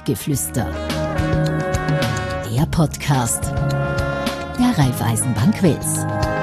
Bankgeflüster. Der Podcast der Raiffeisenbank Wels.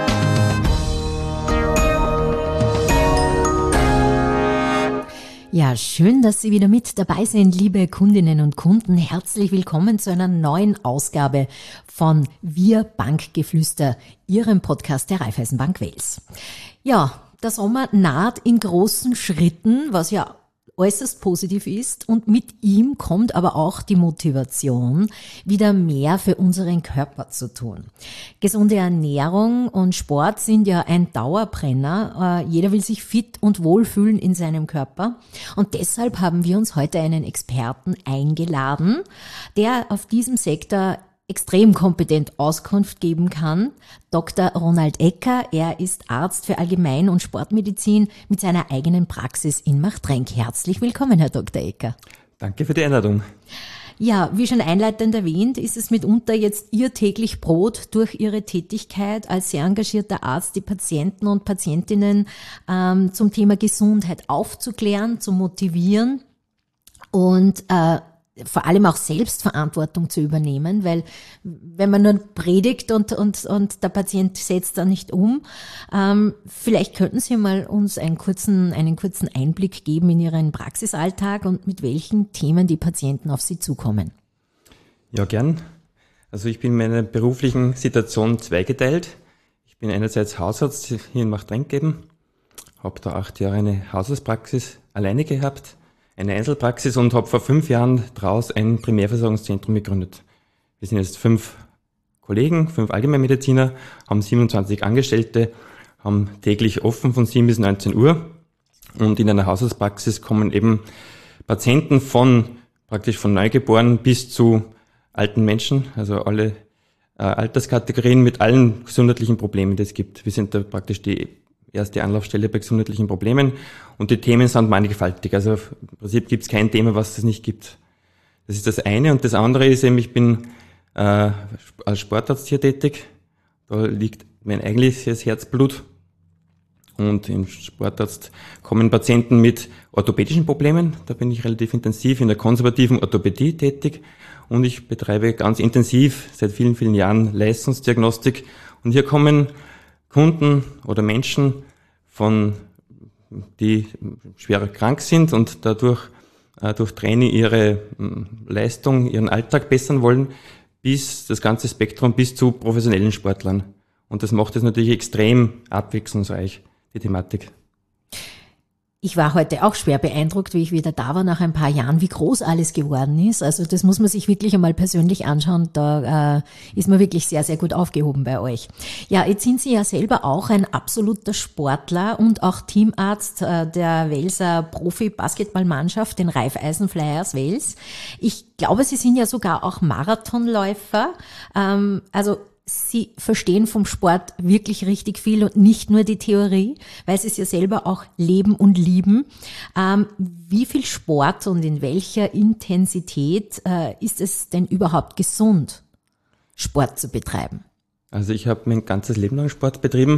Ja, schön, dass Sie wieder mit dabei sind, liebe Kundinnen und Kunden. Herzlich willkommen zu einer neuen Ausgabe von Wir Bankgeflüster, Ihrem Podcast der Raiffeisenbank Wels. Ja, der Sommer naht in großen Schritten, was ja äußerst positiv ist, und mit ihm kommt aber auch die Motivation, wieder mehr für unseren Körper zu tun. Gesunde Ernährung und Sport sind ja ein Dauerbrenner. Jeder will sich fit und wohlfühlen in seinem Körper, und deshalb haben wir uns heute einen Experten eingeladen, der auf diesem Sektor extrem kompetent Auskunft geben kann. Dr. Ronald Ecker, er ist Arzt für Allgemein- und Sportmedizin mit seiner eigenen Praxis in Machtrenk. Herzlich willkommen, Herr Dr. Ecker. Danke für die Einladung. Ja, wie schon einleitend erwähnt, ist es mitunter jetzt Ihr täglich Brot, durch Ihre Tätigkeit als sehr engagierter Arzt die Patienten und Patientinnen zum Thema Gesundheit aufzuklären, zu motivieren und vor allem auch Selbstverantwortung zu übernehmen, weil wenn man nur predigt und der Patient setzt dann nicht um, vielleicht könnten Sie mal uns einen kurzen Einblick geben in Ihren Praxisalltag und mit welchen Themen die Patienten auf Sie zukommen. Ja, gern. Also ich bin in meiner beruflichen Situation zweigeteilt. Ich bin einerseits Hausarzt hier in Machtrenk eben, habe da 8 Jahre eine Hausarztpraxis alleine gehabt, eine Einzelpraxis, und habe vor 5 Jahren daraus ein Primärversorgungszentrum gegründet. Wir sind jetzt 5 Kollegen, 5 Allgemeinmediziner, haben 27 Angestellte, haben täglich offen von 7 bis 19 Uhr. Und in einer Hausarztpraxis kommen eben Patienten von Neugeborenen bis zu alten Menschen, also alle Alterskategorien mit allen gesundheitlichen Problemen, die es gibt. Wir sind da praktisch die erste Anlaufstelle bei gesundheitlichen Problemen, und die Themen sind mannigfaltig. Also im Prinzip gibt es kein Thema, was es nicht gibt. Das ist das eine. Und das andere ist eben, ich bin als Sportarzt hier tätig. Da liegt mein eigentliches Herzblut. Und im Sportarzt kommen Patienten mit orthopädischen Problemen. Da bin ich relativ intensiv in der konservativen Orthopädie tätig. Und ich betreibe ganz intensiv seit vielen, vielen Jahren Leistungsdiagnostik. Und hier kommen Kunden oder Menschen, die schwer krank sind und dadurch durch Training ihre Leistung, ihren Alltag bessern wollen, bis das ganze Spektrum bis zu professionellen Sportlern. Und das macht es natürlich extrem abwechslungsreich, die Thematik. Ich war heute auch schwer beeindruckt, wie ich wieder da war nach ein paar Jahren, wie groß alles geworden ist. Also das muss man sich wirklich einmal persönlich anschauen. Da ist man wirklich sehr, sehr gut aufgehoben bei euch. Ja, jetzt sind Sie ja selber auch ein absoluter Sportler und auch Teamarzt der Welser Profi-Basketballmannschaft, den Raiffeisen Flyers Wels. Ich glaube, Sie sind ja sogar auch Marathonläufer. Also Sie verstehen vom Sport wirklich richtig viel und nicht nur die Theorie, weil Sie es ja selber auch leben und lieben. Wie viel Sport und in welcher Intensität ist es denn überhaupt gesund, Sport zu betreiben? Also ich habe mein ganzes Leben lang Sport betrieben,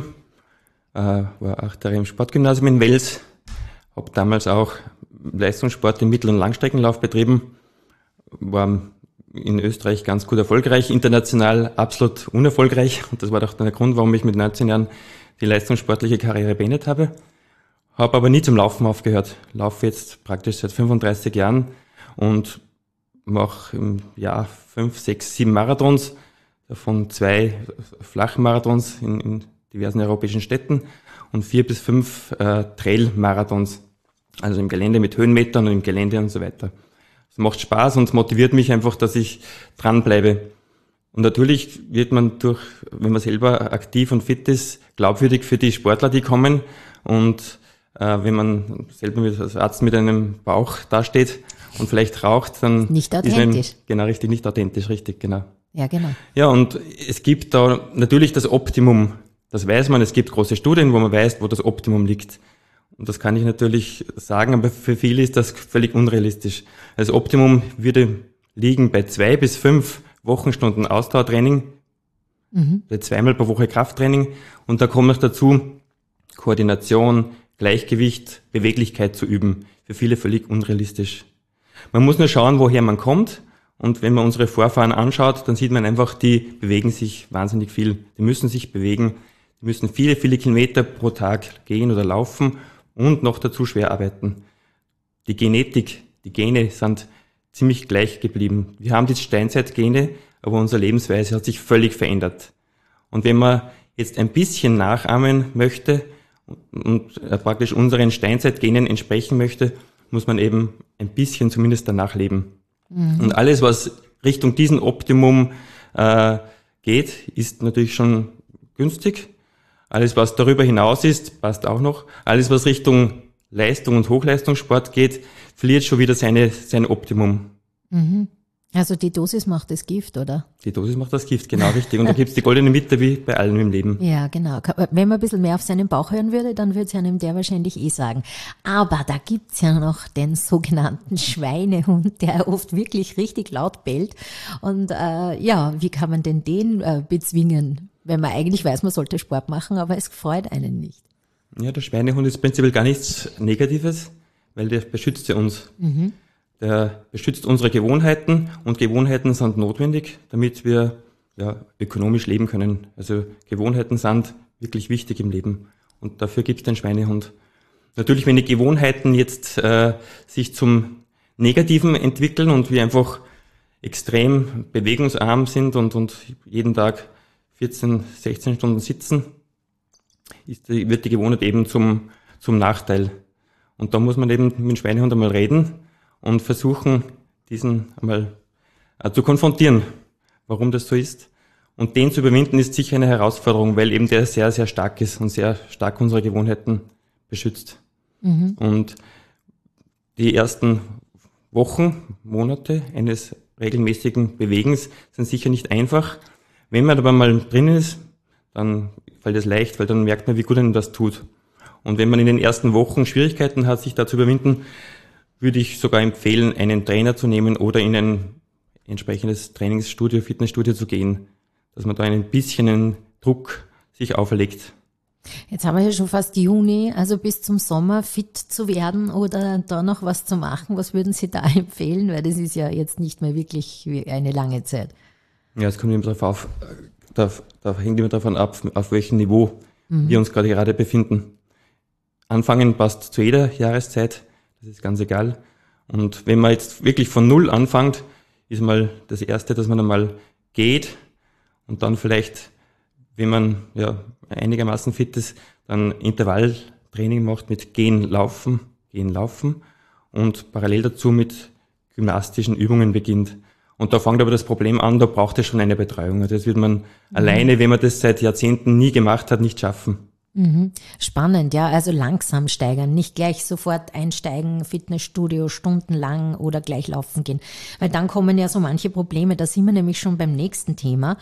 war 8 Jahre im Sportgymnasium in Wels, habe damals auch Leistungssport im Mittel- und Langstreckenlauf betrieben, war in Österreich ganz gut erfolgreich, international absolut unerfolgreich. Und das war doch der Grund, warum ich mit 19 Jahren die leistungssportliche Karriere beendet habe. Habe aber nie zum Laufen aufgehört. Laufe jetzt praktisch seit 35 Jahren und mache im Jahr 5, 6, 7 Marathons, davon 2 Flachmarathons in diversen europäischen Städten und 4 bis 5 Trail-Marathons, also im Gelände mit Höhenmetern und im Gelände und so weiter. Es macht Spaß und motiviert mich einfach, dass ich dranbleibe. Und natürlich wird man wenn man selber aktiv und fit ist, glaubwürdig für die Sportler, die kommen. Und wenn man selber als Arzt mit einem Bauch dasteht und vielleicht raucht, dann nicht authentisch. Genau, richtig, nicht authentisch, richtig, genau. Ja, genau. Ja, und es gibt da natürlich das Optimum. Das weiß man, es gibt große Studien, wo man weiß, wo das Optimum liegt. Und das kann ich natürlich sagen, aber für viele ist das völlig unrealistisch. Das Optimum würde liegen bei 2 bis 5 Wochenstunden Ausdauertraining, bei 2-mal pro Woche Krafttraining. Und da kommt noch dazu Koordination, Gleichgewicht, Beweglichkeit zu üben. Für viele völlig unrealistisch. Man muss nur schauen, woher man kommt. Und wenn man unsere Vorfahren anschaut, dann sieht man einfach, die bewegen sich wahnsinnig viel. Die müssen sich bewegen, die müssen viele, viele Kilometer pro Tag gehen oder laufen und noch dazu schwer arbeiten. Die Genetik, die Gene sind ziemlich gleich geblieben. Wir haben die Steinzeitgene, aber unsere Lebensweise hat sich völlig verändert. Und wenn man jetzt ein bisschen nachahmen möchte und praktisch unseren Steinzeitgenen entsprechen möchte, muss man eben ein bisschen zumindest danach leben. Und alles, was Richtung diesem Optimum geht, ist natürlich schon günstig. Alles, was darüber hinaus ist, passt auch noch. Alles, was Richtung Leistung und Hochleistungssport geht, verliert schon wieder sein Optimum. Also die Dosis macht das Gift, oder? Die Dosis macht das Gift, genau richtig. Und da gibt's die goldene Mitte wie bei allem im Leben. Ja, genau. Wenn man ein bisschen mehr auf seinen Bauch hören würde, dann würde es einem der wahrscheinlich sagen. Aber da gibt's ja noch den sogenannten Schweinehund, der oft wirklich richtig laut bellt. Und wie kann man denn den bezwingen, wenn man eigentlich weiß, man sollte Sport machen, aber es freut einen nicht? Ja, der Schweinehund ist prinzipiell gar nichts Negatives, weil der beschützt ja uns. Der beschützt unsere Gewohnheiten und Gewohnheiten sind notwendig, damit wir ökonomisch leben können. Also Gewohnheiten sind wirklich wichtig im Leben und dafür gibt es den Schweinehund. Natürlich, wenn die Gewohnheiten jetzt sich zum Negativen entwickeln und wir einfach extrem bewegungsarm sind und jeden Tag 14, 16 Stunden sitzen, wird die Gewohnheit eben zum Nachteil. Und da muss man eben mit dem Schweinehund einmal reden und versuchen, diesen einmal zu konfrontieren, warum das so ist. Und den zu überwinden, ist sicher eine Herausforderung, weil eben der sehr, sehr stark ist und sehr stark unsere Gewohnheiten beschützt. Und die ersten Wochen, Monate eines regelmäßigen Bewegens sind sicher nicht einfach. Wenn man aber mal drin ist, dann fällt es leicht, weil dann merkt man, wie gut einem das tut. Und wenn man in den ersten Wochen Schwierigkeiten hat, sich da zu überwinden, würde ich sogar empfehlen, einen Trainer zu nehmen oder in ein entsprechendes Trainingsstudio, Fitnessstudio zu gehen, dass man da ein bisschen einen Druck sich auferlegt. Jetzt haben wir ja schon fast Juni, also bis zum Sommer fit zu werden oder da noch was zu machen. Was würden Sie da empfehlen? Weil das ist ja jetzt nicht mehr wirklich eine lange Zeit. Ja, es kommt immer hängt immer davon ab, auf welchem Niveau wir uns gerade befinden. Anfangen passt zu jeder Jahreszeit. Das ist ganz egal. Und wenn man jetzt wirklich von Null anfängt, ist mal das Erste, dass man einmal geht und dann vielleicht, wenn man einigermaßen fit ist, dann Intervalltraining macht mit Gehen, Laufen und parallel dazu mit gymnastischen Übungen beginnt. Und da fängt aber das Problem an, da braucht es schon eine Betreuung. Also das wird man alleine, wenn man das seit Jahrzehnten nie gemacht hat, nicht schaffen. Spannend, ja, also langsam steigern, nicht gleich sofort einsteigen, Fitnessstudio stundenlang oder gleich laufen gehen, weil dann kommen ja so manche Probleme, da sind wir nämlich schon beim nächsten Thema.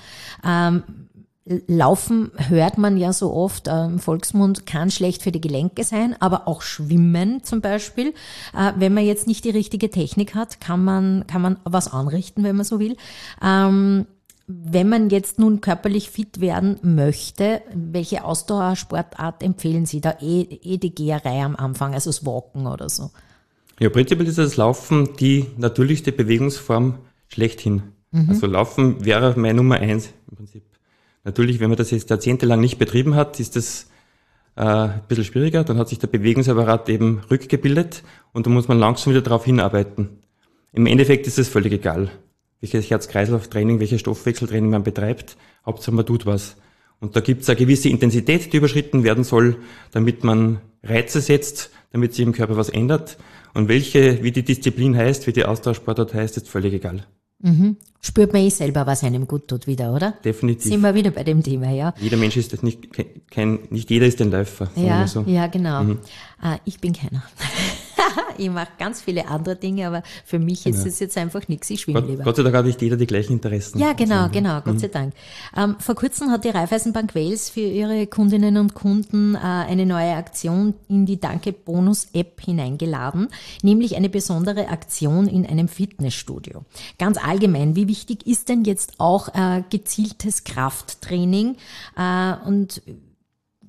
Laufen hört man ja so oft im Volksmund, kann schlecht für die Gelenke sein, aber auch Schwimmen zum Beispiel. Wenn man jetzt nicht die richtige Technik hat, kann man was anrichten, wenn man so will. Wenn man jetzt nun körperlich fit werden möchte, welche Ausdauersportart empfehlen Sie da? Die Geherei am Anfang, also das Walken oder so? Ja, prinzipiell ist das Laufen die natürlichste Bewegungsform schlechthin. Also Laufen wäre meine Nummer 1 im Prinzip. Natürlich, wenn man das jetzt jahrzehntelang nicht betrieben hat, ist das ein bisschen schwieriger. Dann hat sich der Bewegungsapparat eben rückgebildet und da muss man langsam wieder darauf hinarbeiten. Im Endeffekt ist es völlig egal, welches Herz-Kreislauf-Training, welches Stoffwechseltraining man betreibt. Hauptsache man tut was. Und da gibt es eine gewisse Intensität, die überschritten werden soll, damit man Reize setzt, damit sich im Körper was ändert. Und wie die Disziplin heißt, wie die Ausdauersportart heißt, ist völlig egal. Spürt man selber, was einem gut tut wieder, oder? Definitiv. Sind wir wieder bei dem Thema, ja. Jeder Mensch ist das nicht jeder ist ein Läufer. Ja, so. ja, genau. Ich bin keiner. Ich mache ganz viele andere Dinge, aber für mich ist es jetzt einfach nichts. Ich schwimme lieber. Gott sei Dank hat nicht jeder die gleichen Interessen. Ja, genau, Gott sei Dank. Vor kurzem hat die Raiffeisenbank Wels für ihre Kundinnen und Kunden eine neue Aktion in die Danke-Bonus-App hineingeladen, nämlich eine besondere Aktion in einem Fitnessstudio. Ganz allgemein, wie wichtig ist denn jetzt auch gezieltes Krafttraining und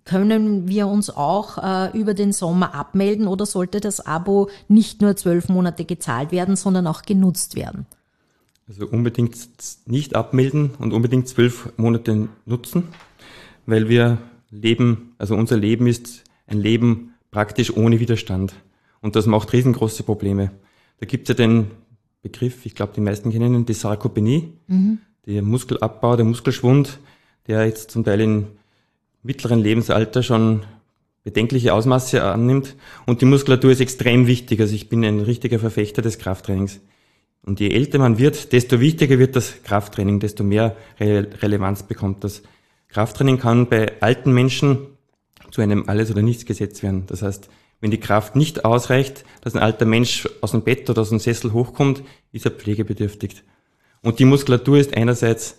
können wir uns auch über den Sommer abmelden oder sollte das Abo nicht nur 12 Monate gezahlt werden, sondern auch genutzt werden? Also unbedingt nicht abmelden und unbedingt 12 Monate nutzen, weil wir leben, also unser Leben ist ein Leben praktisch ohne Widerstand. Und das macht riesengroße Probleme. Da gibt es ja den Begriff, ich glaube, die meisten kennen ihn, die Sarkopenie, der Muskelabbau, der Muskelschwund, der jetzt zum Teil im mittleren Lebensalter schon bedenkliche Ausmaße annimmt. Und die Muskulatur ist extrem wichtig. Also ich bin ein richtiger Verfechter des Krafttrainings. Und je älter man wird, desto wichtiger wird das Krafttraining, desto mehr Relevanz bekommt das. Krafttraining kann bei alten Menschen zu einem Alles-oder-Nichts-Gesetz werden. Das heißt, wenn die Kraft nicht ausreicht, dass ein alter Mensch aus dem Bett oder aus dem Sessel hochkommt, ist er pflegebedürftig. Und die Muskulatur ist einerseits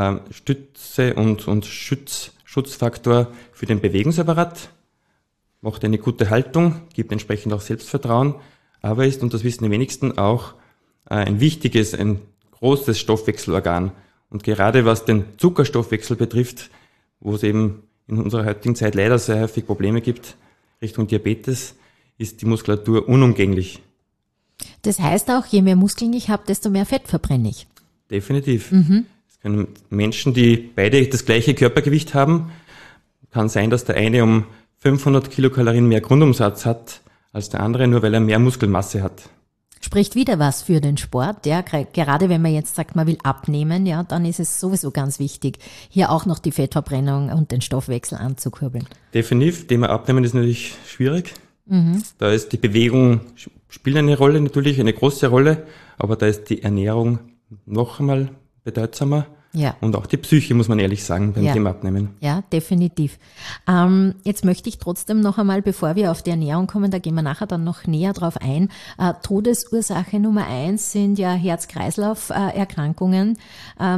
Stütze und Schutzfaktor für den Bewegungsapparat, macht eine gute Haltung, gibt entsprechend auch Selbstvertrauen, aber ist, und das wissen die wenigsten, auch ein wichtiges, ein großes Stoffwechselorgan. Und gerade was den Zuckerstoffwechsel betrifft, wo es eben in unserer heutigen Zeit leider sehr häufig Probleme gibt, Richtung Diabetes, ist die Muskulatur unumgänglich. Das heißt auch, je mehr Muskeln ich habe, desto mehr Fett verbrenne ich. Definitiv. Es können Menschen, die beide das gleiche Körpergewicht haben, kann sein, dass der eine um 500 Kilokalorien mehr Grundumsatz hat als der andere, nur weil er mehr Muskelmasse hat. Spricht wieder was für den Sport, ja, gerade wenn man jetzt sagt, man will abnehmen, ja, dann ist es sowieso ganz wichtig, hier auch noch die Fettverbrennung und den Stoffwechsel anzukurbeln. Definitiv, Thema Abnehmen ist natürlich schwierig. Da ist die Bewegung, spielt eine Rolle natürlich, eine große Rolle, aber da ist die Ernährung noch einmal bedeutsamer. Ja. Und auch die Psyche, muss man ehrlich sagen, beim Thema Abnehmen. Ja, definitiv. Jetzt möchte ich trotzdem noch einmal, bevor wir auf die Ernährung kommen, da gehen wir nachher dann noch näher drauf ein. Todesursache Nummer 1 sind ja Herz-Kreislauf-Erkrankungen.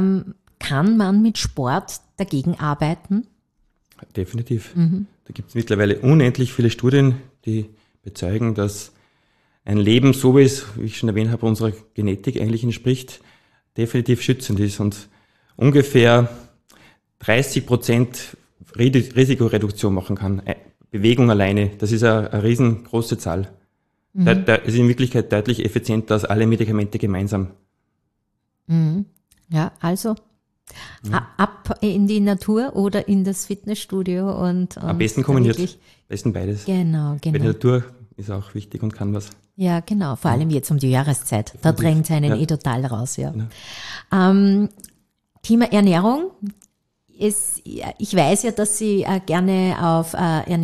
Kann man mit Sport dagegen arbeiten? Definitiv. Da gibt es mittlerweile unendlich viele Studien, die bezeugen, dass ein Leben, so wie es, wie ich schon erwähnt habe, unserer Genetik eigentlich entspricht, definitiv schützend ist und ungefähr 30% Risikoreduktion machen kann. Bewegung alleine, das ist eine riesengroße Zahl. Da ist in Wirklichkeit deutlich effizienter als alle Medikamente gemeinsam. Ja, also ab in die Natur oder in das Fitnessstudio und am besten kombiniert, am besten beides. Genau. Bei der Natur ist auch wichtig und kann was. Ja, genau, vor allem jetzt um die Jahreszeit. Da drängt es einen total raus, ja. Genau. Thema Ernährung. Ich weiß ja, dass Sie gerne auf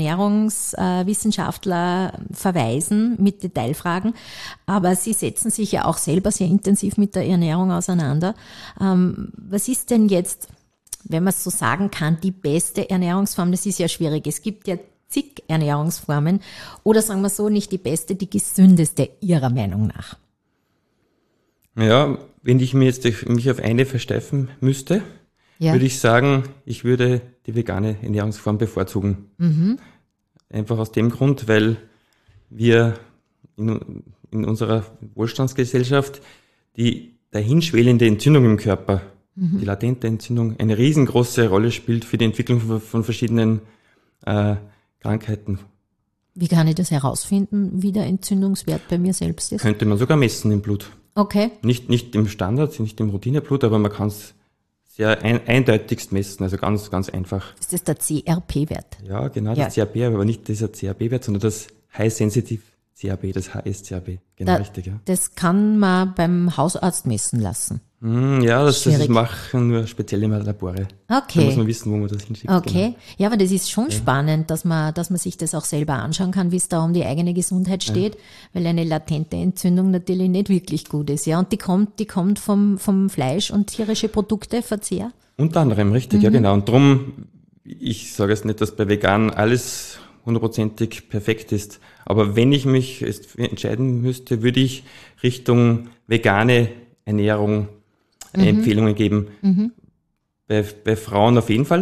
Ernährungswissenschaftler verweisen mit Detailfragen, aber Sie setzen sich ja auch selber sehr intensiv mit der Ernährung auseinander. Was ist denn jetzt, wenn man es so sagen kann, die beste Ernährungsform? Das ist ja schwierig. Es gibt ja zig Ernährungsformen oder sagen wir so, nicht die beste, die gesündeste Ihrer Meinung nach? Ja, wenn ich mich auf eine versteifen müsste, würde ich sagen, ich würde die vegane Ernährungsform bevorzugen. Einfach aus dem Grund, weil wir in unserer Wohlstandsgesellschaft die dahinschwelende Entzündung im Körper, die latente Entzündung, eine riesengroße Rolle spielt für die Entwicklung von verschiedenen Krankheiten. Wie kann ich das herausfinden, wie der Entzündungswert bei mir selbst ist? Könnte man sogar messen im Blut. Okay. Nicht im Standard, nicht im Routineblut, aber man kann es sehr eindeutigst messen, also ganz, ganz einfach. Ist das der CRP-Wert? Ja, genau, das CRP, aber nicht dieser CRP-Wert, sondern das High Sensitive CRP, das HS-CRP. Genau, richtig, ja. Das kann man beim Hausarzt messen lassen. Ja, das machen nur spezielle Labore. Okay. Da muss man wissen, wo man das hinschickt. Okay. Genau. Ja, aber das ist schon spannend, dass man sich das auch selber anschauen kann, wie es da um die eigene Gesundheit steht, weil eine latente Entzündung natürlich nicht wirklich gut ist, ja. Und die kommt vom Fleisch und tierische Produkte, Verzehr? Unter anderem, richtig, ja, genau. Und drum, ich sage jetzt nicht, dass bei vegan alles 100%ig perfekt ist, aber wenn ich mich entscheiden müsste, würde ich Richtung vegane Ernährung Empfehlungen geben. Bei Frauen auf jeden Fall.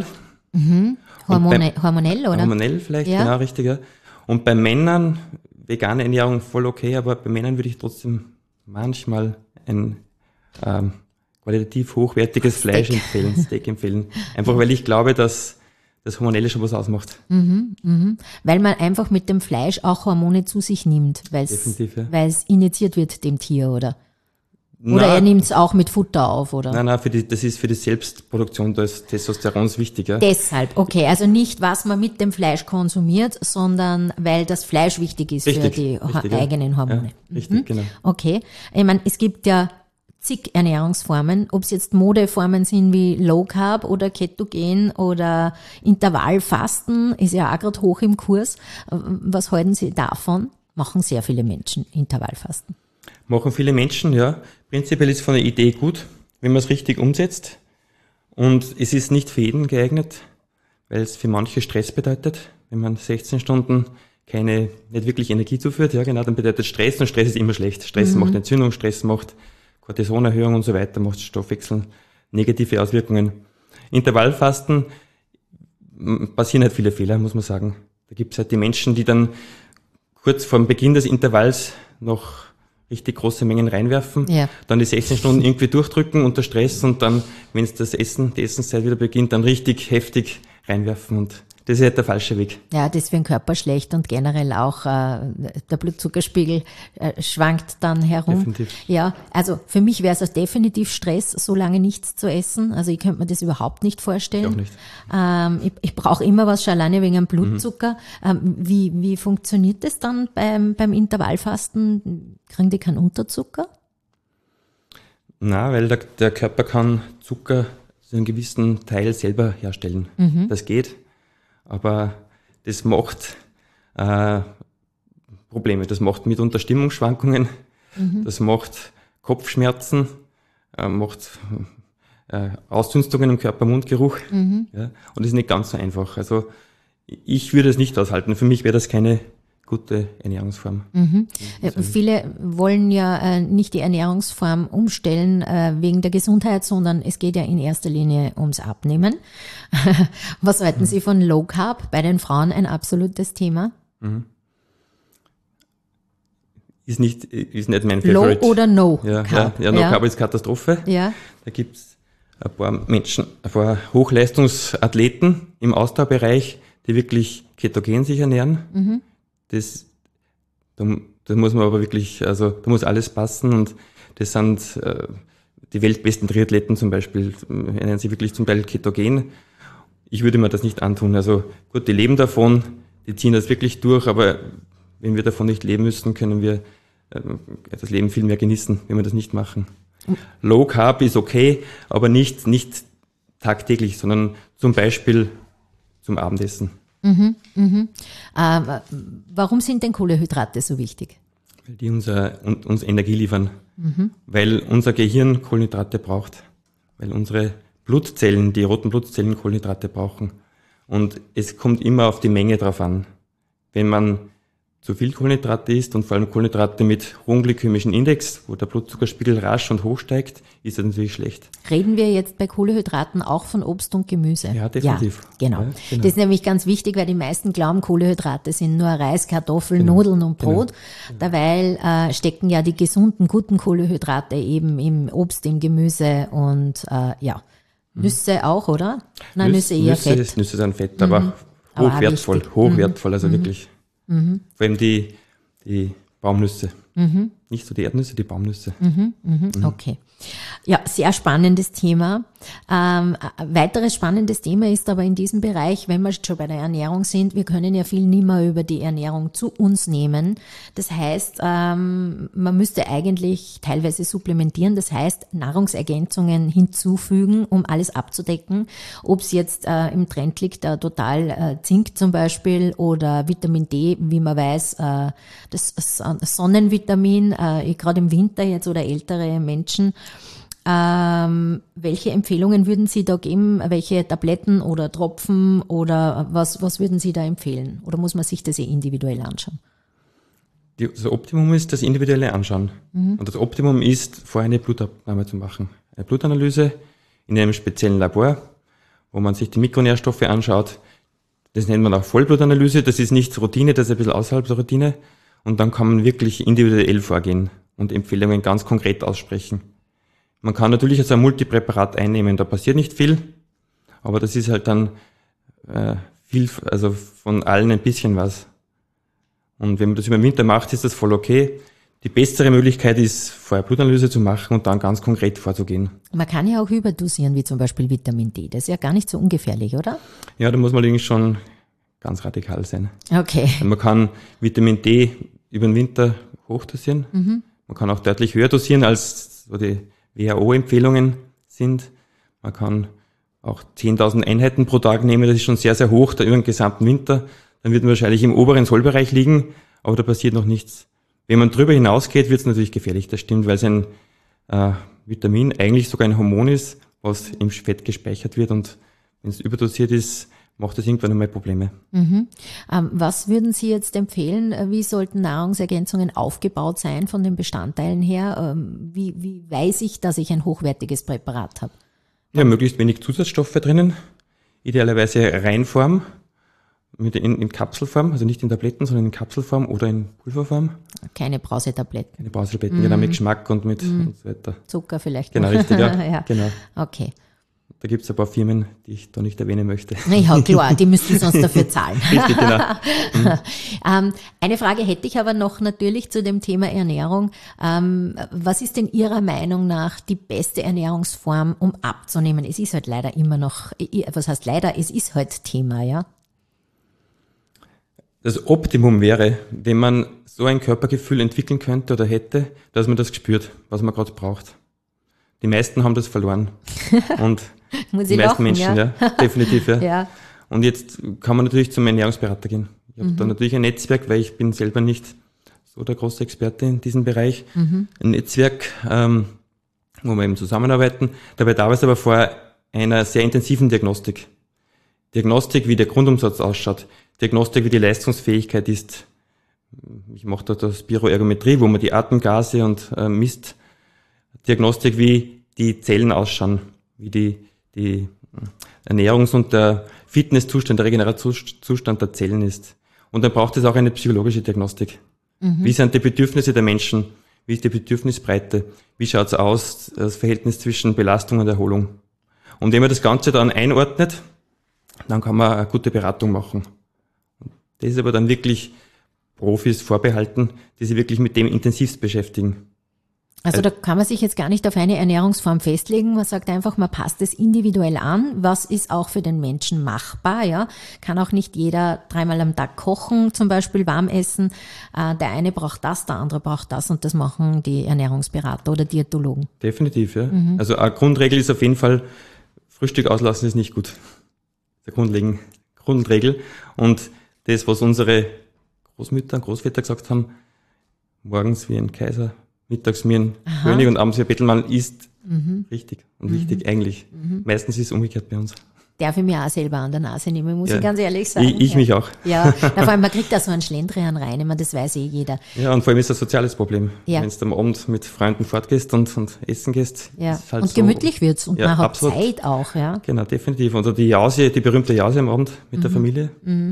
Hormonell, oder? Hormonell vielleicht, genau, richtiger. Und bei Männern, vegane Ernährung voll okay, aber bei Männern würde ich trotzdem manchmal ein qualitativ hochwertiges Steak empfehlen. Einfach weil ich glaube, dass das Hormonelle schon was ausmacht. Weil man einfach mit dem Fleisch auch Hormone zu sich nimmt, weil Definitiv, ja. es injiziert wird dem Tier, oder? Oder er nimmt es auch mit Futter auf, oder? Nein, das ist für die Selbstproduktion des Testosterons wichtig. Ja. Deshalb, okay, also nicht, was man mit dem Fleisch konsumiert, sondern weil das Fleisch wichtig ist für die eigenen Hormone. Ja, richtig, genau. Okay, ich meine, es gibt ja zig Ernährungsformen, ob es jetzt Modeformen sind wie Low Carb oder Ketogen oder Intervallfasten, ist ja auch gerade hoch im Kurs. Was halten Sie davon? Machen sehr viele Menschen Intervallfasten. Machen viele Menschen, ja. Prinzipiell ist von der Idee gut, wenn man es richtig umsetzt. Und es ist nicht für jeden geeignet, weil es für manche Stress bedeutet. Wenn man 16 Stunden nicht wirklich Energie zuführt, ja genau, dann bedeutet Stress, und Stress ist immer schlecht. Stress macht Entzündung, Stress macht Cortisonerhöhung und so weiter, macht Stoffwechsel, negative Auswirkungen. Intervallfasten passieren halt viele Fehler, muss man sagen. Da gibt es halt die Menschen, die dann kurz vor dem Beginn des Intervalls noch richtig große Mengen reinwerfen, dann die 16 Stunden irgendwie durchdrücken unter Stress und dann, wenn es die Essenszeit wieder beginnt, dann richtig heftig reinwerfen, und das ist halt der falsche Weg. Ja, das ist für den Körper schlecht, und generell auch der Blutzuckerspiegel schwankt dann herum. Definitiv. Ja, also für mich wäre es definitiv Stress, so lange nichts zu essen. Also ich könnte mir das überhaupt nicht vorstellen. Ich auch nicht. Ich brauche immer was, schon alleine wegen dem Blutzucker. Wie funktioniert das dann beim Intervallfasten? Kriegen die keinen Unterzucker? Na, weil der Körper kann Zucker zu einem gewissen Teil selber herstellen. Das geht. Aber das macht Probleme. Das macht mitunter Stimmungsschwankungen, das macht Kopfschmerzen, macht Ausdünstungen im Körper, Mundgeruch. Ja, und das ist nicht ganz so einfach. Also ich würde es nicht aushalten. Für mich wäre das keine gute Ernährungsform. Viele wollen ja nicht die Ernährungsform umstellen wegen der Gesundheit, sondern es geht ja in erster Linie ums Abnehmen. Was halten Sie von Low Carb? Bei den Frauen ein absolutes Thema. Ist nicht mein Favorite. Low oder No Carb? Ja, No Carb ist Katastrophe. Ja. Da gibt's ein paar Hochleistungsathleten im Ausdauerbereich, die wirklich ketogen sich ernähren. Da muss man aber wirklich, also da muss alles passen, und das sind die weltbesten Triathleten zum Beispiel, ernähren sich wirklich zum Teil ketogen. Ich würde mir das nicht antun. Also gut, die leben davon, die ziehen das wirklich durch, aber wenn wir davon nicht leben müssen, können wir das Leben viel mehr genießen, wenn wir das nicht machen. Low Carb ist okay, aber nicht tagtäglich, sondern zum Beispiel zum Abendessen. Warum sind denn Kohlenhydrate so wichtig? Weil die uns Energie liefern. Weil unser Gehirn Kohlenhydrate braucht. Weil unsere Blutzellen, die roten Blutzellen, Kohlenhydrate brauchen. Und es kommt immer auf die Menge drauf an. Wenn man zu viel Kohlenhydrate isst, und vor allem Kohlenhydrate mit hohem glykämischen Index, wo der Blutzuckerspiegel rasch und hoch steigt, ist das natürlich schlecht. Reden wir jetzt bei Kohlenhydraten auch von Obst und Gemüse? Ja, definitiv. Ja, genau. Ja, genau. Das ist nämlich ganz wichtig, weil die meisten glauben, Kohlenhydrate sind nur Reis, Kartoffeln, Nudeln und Brot. Genau. Dabei stecken ja die gesunden, guten Kohlenhydrate eben im Obst, im Gemüse und Nüsse auch, oder? Nein, Nüsse eher Fett. Nüsse sind Fett, aber hochwertvoll, also wirklich. Vor allem die Baumnüsse. Nicht so die Erdnüsse, die Baumnüsse. Okay. Ja, sehr spannendes Thema. Weiteres spannendes Thema ist aber in diesem Bereich, wenn wir schon bei der Ernährung sind, wir können ja viel nimmer über die Ernährung zu uns nehmen. Das heißt, man müsste eigentlich teilweise supplementieren, das heißt Nahrungsergänzungen hinzufügen, um alles abzudecken. Ob es jetzt im Trend liegt, total Zink zum Beispiel oder Vitamin D, wie man weiß, das Sonnenvitamin, gerade im Winter jetzt oder ältere Menschen. Welche Empfehlungen würden Sie da geben? Welche Tabletten oder Tropfen oder was würden Sie da empfehlen? Oder muss man sich das individuell anschauen? Das Optimum ist das individuelle Anschauen. Und das Optimum ist, vorher eine Blutabnahme zu machen. Eine Blutanalyse in einem speziellen Labor, wo man sich die Mikronährstoffe anschaut. Das nennt man auch Vollblutanalyse. Das ist nicht Routine, das ist ein bisschen außerhalb der Routine. Und dann kann man wirklich individuell vorgehen und Empfehlungen ganz konkret aussprechen. Man kann natürlich jetzt ein Multipräparat einnehmen, da passiert nicht viel, aber das ist halt dann also von allen ein bisschen was. Und wenn man das über den Winter macht, ist das voll okay. Die bessere Möglichkeit ist, vorher Blutanalyse zu machen und dann ganz konkret vorzugehen. Man kann ja auch überdosieren, wie zum Beispiel Vitamin D. Das ist ja gar nicht so ungefährlich, oder? Ja, da muss man allerdings schon ganz radikal sein. Okay. Man kann Vitamin D über den Winter hochdosieren. Man kann auch deutlich höher dosieren, als so die WHO-Empfehlungen sind. Man kann auch 10.000 Einheiten pro Tag nehmen. Das ist schon sehr, sehr hoch, da über den gesamten Winter. Dann wird man wahrscheinlich im oberen Sollbereich liegen, aber da passiert noch nichts. Wenn man drüber hinausgeht, wird es natürlich gefährlich. Das stimmt, weil es ein Vitamin eigentlich sogar ein Hormon ist, was im Fett gespeichert wird. Und wenn es überdosiert ist, macht das irgendwann einmal Probleme. Was würden Sie jetzt empfehlen? Wie sollten Nahrungsergänzungen aufgebaut sein von den Bestandteilen her? Wie weiß ich, dass ich ein hochwertiges Präparat habe? Ja, möglichst wenig Zusatzstoffe drinnen. Idealerweise Reinform, in Kapselform, also nicht in Tabletten, sondern in Kapselform oder in Pulverform. Keine Brausetabletten. Keine Brausetabletten, genau, mit Geschmack und mit und so weiter. Zucker vielleicht. Genau, noch. richtig, ja. Ja. Genau. Okay. Da gibt es ein paar Firmen, die ich da nicht erwähnen möchte. Ja, klar, die müssten sonst dafür zahlen. Richtig, genau. Eine Frage hätte ich aber noch natürlich zu dem Thema Ernährung. Was ist denn Ihrer Meinung nach die beste Ernährungsform, um abzunehmen? Es ist halt leider immer noch, was heißt leider, es ist halt Thema, ja? Das Optimum wäre, wenn man so ein Körpergefühl entwickeln könnte oder hätte, dass man das spürt, was man gerade braucht. Die meisten haben das verloren. Und Muss die ich meisten lachen, Menschen, ja, definitiv, ja. Ja. Und jetzt kann man natürlich zum Ernährungsberater gehen. Ich habe da natürlich ein Netzwerk, weil ich bin selber nicht so der große Experte in diesem Bereich. Ein Netzwerk, wo wir eben zusammenarbeiten. Dabei darf es aber vor einer sehr intensiven Diagnostik. Diagnostik, wie der Grundumsatz ausschaut. Diagnostik, wie die Leistungsfähigkeit ist. Ich mache da das Spiroergometrie, wo man die Atemgase und misst. Diagnostik, wie die Zellen ausschauen, wie die Ernährungs- und der Fitnesszustand, der Regenerationszustand der Zellen ist. Und dann braucht es auch eine psychologische Diagnostik. Wie sind die Bedürfnisse der Menschen? Wie ist die Bedürfnisbreite? Wie schaut es aus, das Verhältnis zwischen Belastung und Erholung? Und wenn man das Ganze dann einordnet, dann kann man eine gute Beratung machen. Das ist aber dann wirklich Profis vorbehalten, die sich wirklich mit dem intensivst beschäftigen. Also da kann man sich jetzt gar nicht auf eine Ernährungsform festlegen. Man sagt einfach, man passt es individuell an. Was ist auch für den Menschen machbar? Ja, kann auch nicht jeder 3-mal am Tag kochen, zum Beispiel warm essen. Der eine braucht das, der andere braucht das und das machen die Ernährungsberater oder Diätologen. Definitiv, ja. Also eine Grundregel ist auf jeden Fall, Frühstück auslassen ist nicht gut. Der Grundregel. Und das, was unsere Großmütter und Großväter gesagt haben, morgens wie ein Kaiser, mittags wie ein König und abends wie ein Bettelmann, ist richtig und wichtig eigentlich. Meistens ist es umgekehrt bei uns. Darf ich mir auch selber an der Nase nehmen, muss ich ganz ehrlich sagen. Ich mich auch. Ja, vor allem man kriegt da so einen Schlendrian rein, ich meine, das weiß jeder. Ja, und vor allem ist das ein soziales Problem. Ja. Wenn du am Abend mit Freunden fortgehst und essen gehst. Ja, ist halt und so, gemütlich wird's und man hat absolut. Zeit auch, ja. Genau, definitiv. Oder die Jause, die berühmte Jause am Abend mit der Familie.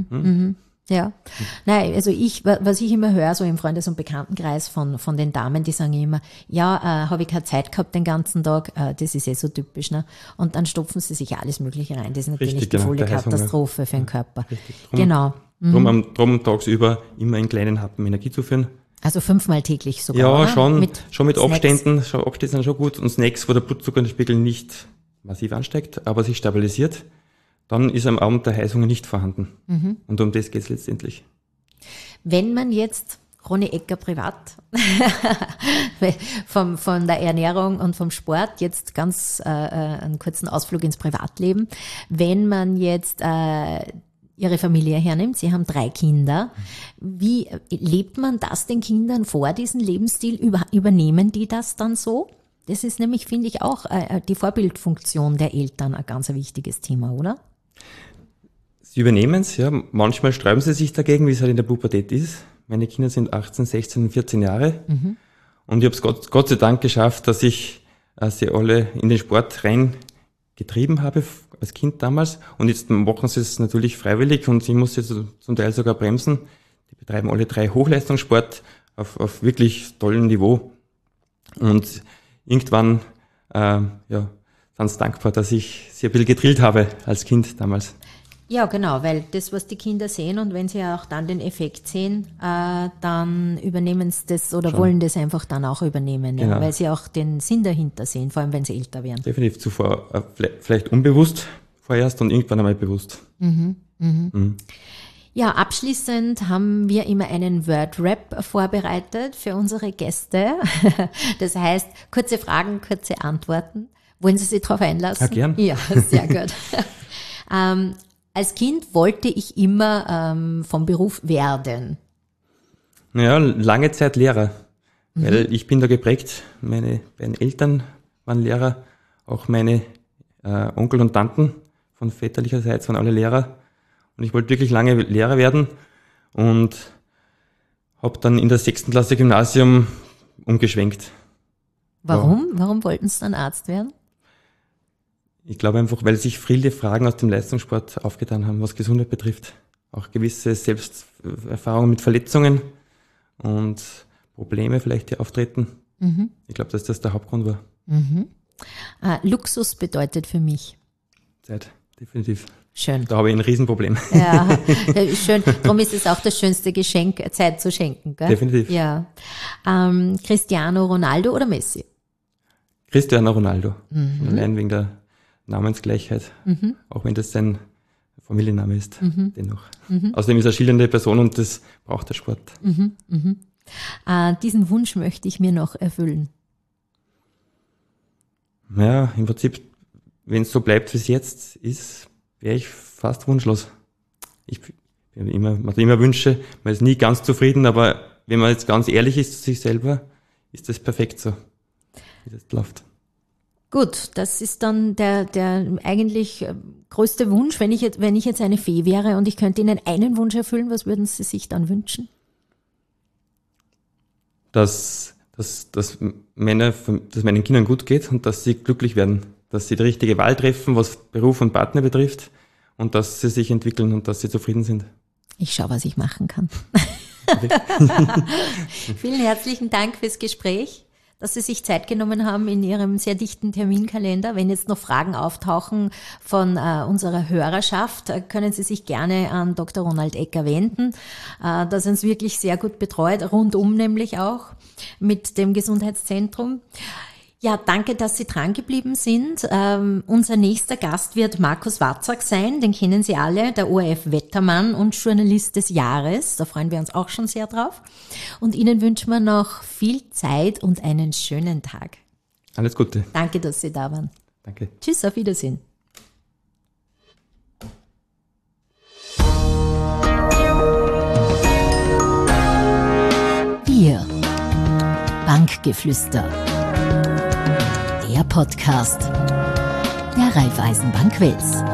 Ja, nein, also was ich immer höre, so im Freundes- und Bekanntenkreis von den Damen, die sagen immer, ja, habe ich keine Zeit gehabt den ganzen Tag, das ist so typisch, ne? Und dann stopfen sie sich alles Mögliche rein. Das ist natürlich Richtig, die volle der Heißhunger. Katastrophe für den Körper. Richtig. Genau. Drum tagsüber immer einen kleinen Happen Energie zu führen. Also 5-mal täglich sogar, Ja, oder? schon mit Snacks. Abständen. Abstände sind schon gut. Und Snacks, wo der Blutzuckerspiegel nicht massiv ansteigt, aber sich stabilisiert. Dann ist am Abend der Heißhunger nicht vorhanden. Und um das geht es letztendlich. Wenn man jetzt, Ronny Ecker privat, von der Ernährung und vom Sport, jetzt ganz einen kurzen Ausflug ins Privatleben, wenn man jetzt Ihre Familie hernimmt, Sie haben 3 Kinder, wie lebt man das den Kindern vor, diesen Lebensstil? Übernehmen die das dann so? Das ist nämlich, finde ich, auch die Vorbildfunktion der Eltern ein ganz wichtiges Thema, oder? Sie übernehmen es, ja. Manchmal sträuben sie sich dagegen, wie es halt in der Pubertät ist. Meine Kinder sind 18, 16 und 14 Jahre. Und ich habe es Gott sei Dank geschafft, dass ich sie alle in den Sport rein getrieben habe, als Kind damals. Und jetzt machen sie es natürlich freiwillig und ich muss jetzt zum Teil sogar bremsen. Die betreiben alle 3 Hochleistungssport auf wirklich tollem Niveau. Und irgendwann sind sie dankbar, dass ich sie ein bisschen gedrillt habe als Kind damals. Ja, genau, weil das, was die Kinder sehen und wenn sie auch dann den Effekt sehen, dann übernehmen sie das oder Schon. wollen das einfach dann auch übernehmen, ja, Genau. weil sie auch den Sinn dahinter sehen, vor allem wenn sie älter werden. Definitiv zuvor, vielleicht unbewusst vorerst und irgendwann einmal bewusst. Ja, abschließend haben wir immer einen Word-Rap vorbereitet für unsere Gäste. Das heißt, kurze Fragen, kurze Antworten. Wollen Sie sich darauf einlassen? Ja, gern. Ja, sehr gut. Als Kind wollte ich immer vom Beruf werden. Naja, lange Zeit Lehrer, weil ich bin da geprägt. Meine beiden Eltern waren Lehrer, auch meine Onkel und Tanten von väterlicherseits waren alle Lehrer. Und ich wollte wirklich lange Lehrer werden und habe dann in der 6. Klasse Gymnasium umgeschwenkt. Warum? Warum wollten Sie dann Arzt werden? Ich glaube einfach, weil sich viele Fragen aus dem Leistungssport aufgetan haben, was Gesundheit betrifft. Auch gewisse Selbsterfahrungen mit Verletzungen und Probleme vielleicht, die auftreten. Ich glaube, dass das der Hauptgrund war. Luxus bedeutet für mich. Zeit, definitiv. Schön. Da habe ich ein Riesenproblem. Ja, schön. Darum ist es auch das schönste Geschenk, Zeit zu schenken. Gell? Definitiv. Ja. Cristiano Ronaldo oder Messi? Cristiano Ronaldo. Allein wegen der Namensgleichheit. Auch wenn das sein Familienname ist, dennoch. Außerdem ist er eine schillernde Person und das braucht der Sport. Diesen Wunsch möchte ich mir noch erfüllen. Naja, im Prinzip, wenn es so bleibt, wie es jetzt ist, wäre ich fast wunschlos. Man hat immer Wünsche, man ist nie ganz zufrieden, aber wenn man jetzt ganz ehrlich ist zu sich selber, ist das perfekt so, wie das läuft. Gut, das ist dann der eigentlich größte Wunsch. Wenn ich jetzt eine Fee wäre und ich könnte Ihnen einen Wunsch erfüllen, was würden Sie sich dann wünschen? Dass meinen Kindern gut geht und dass sie glücklich werden, dass sie die richtige Wahl treffen, was Beruf und Partner betrifft und dass sie sich entwickeln und dass sie zufrieden sind. Ich schaue, was ich machen kann. Vielen herzlichen Dank fürs Gespräch, dass Sie sich Zeit genommen haben in Ihrem sehr dichten Terminkalender. Wenn jetzt noch Fragen auftauchen von unserer Hörerschaft, können Sie sich gerne an Dr. Ronald Ecker wenden. Da ist uns wirklich sehr gut betreut, rundum nämlich auch mit dem Gesundheitszentrum. Ja, danke, dass Sie dran geblieben sind. Unser nächster Gast wird Markus Watzak sein, den kennen Sie alle, der ORF-Wettermann und Journalist des Jahres. Da freuen wir uns auch schon sehr drauf. Und Ihnen wünschen wir noch viel Zeit und einen schönen Tag. Alles Gute. Danke, dass Sie da waren. Danke. Tschüss, auf Wiedersehen. Wir Bankgeflüster. Der Podcast der Raiffeisenbank Wels.